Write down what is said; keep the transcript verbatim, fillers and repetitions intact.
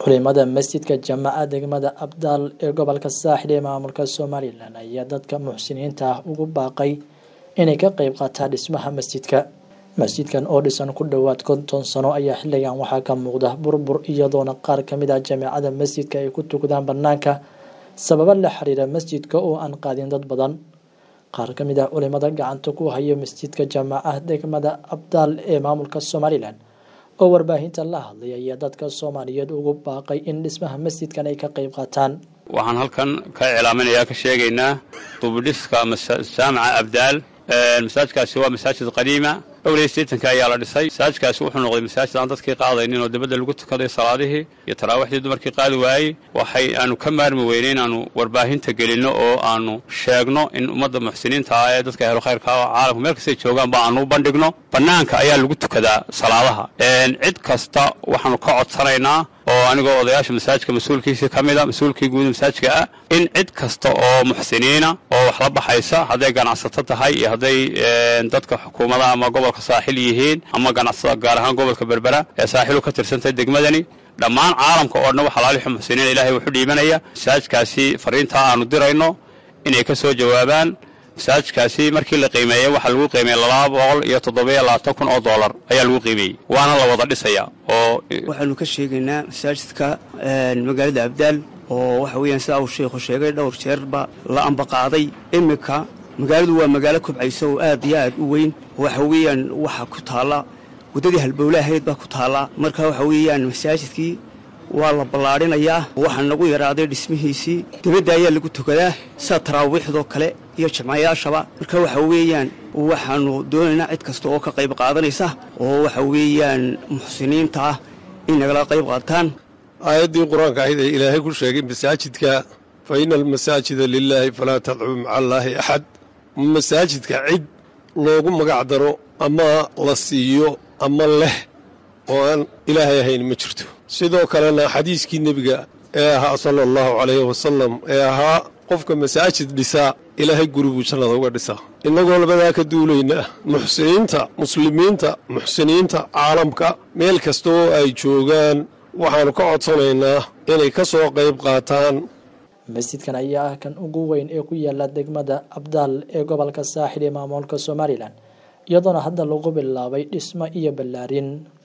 culimada masjidka Jamaacada degmada Abdaal ee gobolka Saaxil ee maamulka Somaliland ayaa dadka muxsiniinta ah ugu baaqay inay ka qayb qaataan dhismaha masjidka. Masjidkan oo dhisan ku dhawaad konton sano ayaa xilligan waxaa ka muuqda burbur iyadoona qaar ka mid ah jamaacada masjidka ay ku tukadaan banaanka sabab la xiriira masjidka oo aan qaadin dad badan. qaar ka mid ah culimada gacanta ku haya masjidka Jamaacada degmada Abdaal ee maamulka Somaliland oo warbaahinta la hadlay ayaa dadka Soomaaliyeed ugu baaqay in dhismaha masjidkan ay ka qayb qaataan. waxaan halkan ka cilaaminayaa ka sheegaynaa dubdhiska Jamaacada Abdaal. masaajidkaasi waa masaajid qadiima awlay seetanka ayaa la dhisay. masaajidkaasi wuxuu noqday masaajid aan dadkii qaadaynin oo dibadda lagu tukaday salaadihii iyo taraawiixdii dumarkii qaadi waayey. waxay aanu ka maarmi weynay inaanu warbaahinta gelino oo aanu sheegno in ummadda muxsiniinta ah ee dadka helo khayrka ah caalamka meel kastay joogaan ba aanu u bandhigno. bannaanka ayaa lagu tukadaa salaadaha. cid kasta waxaanu ka codsanaynaa oo anigoo odayaasha masaajidka mas-uulkiisa ka mid a mas-uulkii guud masaajidka ah in cid kasta oo muxsiniina oo wax la baxaysa hadday ganacsato tahay iyo hadday dadka xukuumadda ama gobolka saaxil yihiin ama ganacsatada gaar ahaan gobolka berbera ee saaxilu ka tirsantahay degmadani dhammaan caalamka oo dhan waxa laalixu muxsiniina ilaahay wuxuu dhiibanaya masaajidkaasi fariintaa aanu dirayno inay ka soo jawaabaan. masaajidkaasi markii la qiimeeyey waxaa lagu qiimeeyey laba boqol iyo toddobiyo labaatan kun oo dollar ayaa lagu qiimeeyey waana la wada dhisaya. oo waxaanu ka sheegaynaa masaajidka magaalada Abdaal oo waxa weeyaan sida uu sheekhu sheegay dhowr jeerba la ambaqaaday. imika magaaladu waa magaalo kubcayso oo aad iyo aad u weyn. waxa weeyaan waxa ku taala wadadii halbowlahayd baa ku taala. marka waxa weeyaan masaajidkii waa la ballaarinayaa. waxaa nagu yaraaday dhismihiisii dibadda ayaa lagu tukadaa sida taraawiixdoo kale iyo jamciyaashaba. marka waxa weeyaan waxaanu doonaynaa cid kasta oo ka qayb qaadanaysa oo waxa weeyaan muxsiniinta ah in nagala qayb qaataan. aayaddii qur-aanka ahayd ee ilaahay ku sheegay masaajidka fa ina almasaajida lilaahi falaa tadcuu maca allaahi axad. masaajidka cid loogu magac daro ama la siiyo ama leh oo aan ilaahay ahayn ma jirto. sidoo kalena xadiiskii nebiga ee ahaa sala allahu calayhi wasalam ee ahaa qofka masaajid dhisaa ilaahay guribuu jannada uga dhisaa. innagoo labadaa ka duulayna muxsiniinta muslimiinta muxsiniinta caalamka meel kasta oo ay joogaan waxaanu ka codsanaynaa inay ka soo qayb qaataan. masjidkan ayaa ah kan ugu weyn ee ku yaala degmada Abdaal ee gobolka Saaxil ee maamulka Somaliland iyadoona hadda lagu bilaabay dhismo iyo ballaarin.